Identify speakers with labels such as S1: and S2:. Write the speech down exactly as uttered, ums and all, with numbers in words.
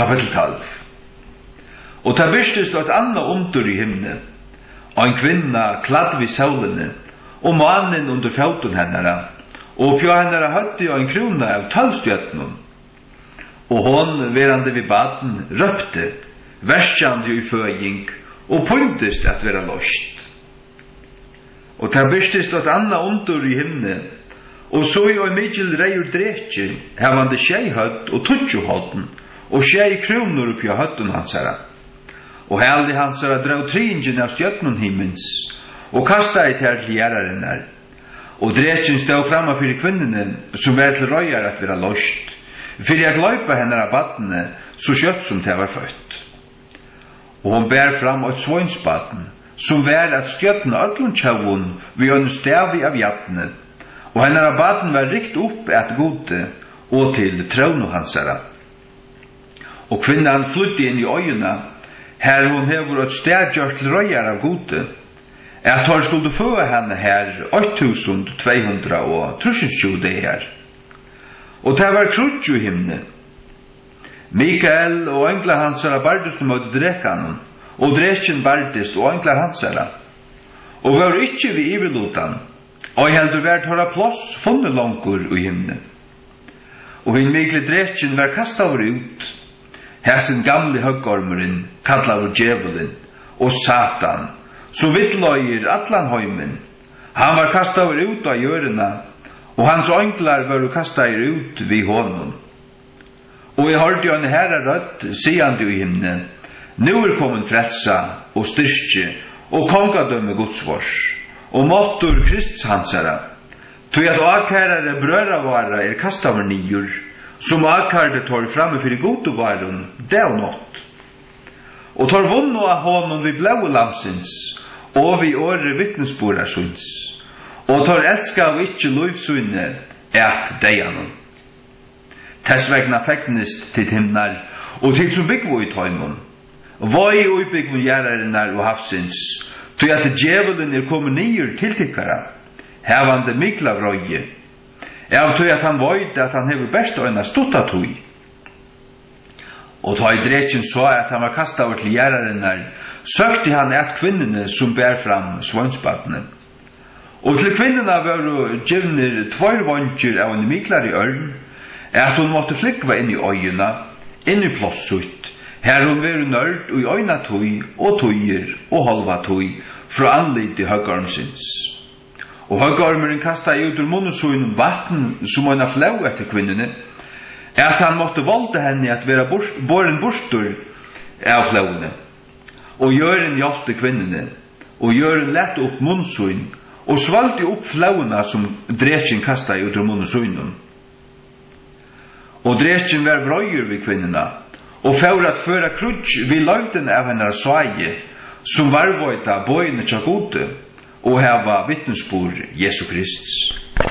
S1: kapitel tolv. Og ta visstist et annet under i himne, og en kvinna kladd vid solene, og mannen under føtten hennara, og pjå hennara høtti og en krona av tølvstjøtnen. Og hon, verande vid baden, røpte, verskjande i føying, og pundist at vera lost. Og ta visstist et annet under i himne, og så jo en mikkel reiur dretje, hevande tjeihøtt og tutsjohåtten, og tjei kronor oppjå høtten hansara. Og heldig hansara drav tringen av stjøtnen himmens, og kastet i til gjerrarinnar. Og dretjen stod framme fyrir kvinnene, som var til røyar at vera lost, fyrir at løypa hennar av badene, så kjøtt som det var født. Og hon bær fram et svønsbaden, som var at stjøtten öllun tjavun vi ønne stavi av jattene, og hennar av baden var rikt opp et gode, og til trøvno hansara. Og kvinnan flydde inn i øyena, her hon hefur et stedgjørt til røyar av gode, at hon skulle få henne her åtte tusen to hundre og trettiåtte her. Og det var krutju himne. Mikael og englar hansara bardust mot drekanen, og drekjen bardist og englar hansara. Og var ikkje vi ivelutan, og heldur vært høra plås funne langkur i himne. Og hin mikle drekjen var kastet ut, Hersin gamle høggormurin, kallaður djevulin, og Satan, som vittløyer allan heimen. Han var kastaður ut av jørena, og hans ønglar var kastaður ut vid honom. Og jeg hørte jo en herre rødt, siande i himne, nu er kommet frelsa og styrke, og kongadømme godsvors, og måttur Krists hansara, tog at akherare brøravara er kastaður nýjur, som akkarde tar framme fyrir godovaren, det og nått. Og tar vunno av honom vid blaue lamsins, og vi åre vittnesborarsuns, og tar elska av ikkje lovsunne, et deianon. Tess vegna fegnist til himnar, og til som byggvo i tøymon, voi og byggvo gjerrarinnar og hafsins, tog at djevelen er kommet nyer til tikkara, hevande mikla vrøye, Jeg tror at han vøyde at han hever best øyne stutta tog. Og da i dretjen så at han var kastet over til gjerrarinnar, søkte han et kvinnene som bær fram svønsbatene. Og til kvinnene var givner tvær vondjer av en miklar i ørn, at hun måtte flikva inn i øyna, inn i plåssutt, her hun var nørd og i øyna tog, og tøyer og halva tog, fra anlit i høggarmsins. Og høggarmeren kastet ut ur munnesuinen vatten som han har flau etter kvinnene, at han måtte volde henne at være båren bostur av flauene. Og gjør en hjalte kvinnene, og gjør en lett opp munnsuin, og svalte opp flauene som dretjen kastet ut ur munnesuinen. Og dretjen var vrøyer ved kvinnene, og for at føre krutsk vid løyden av henne svaje, som var vøyta bøyene tja gode, og heva vittnesbord Jesu Kristus.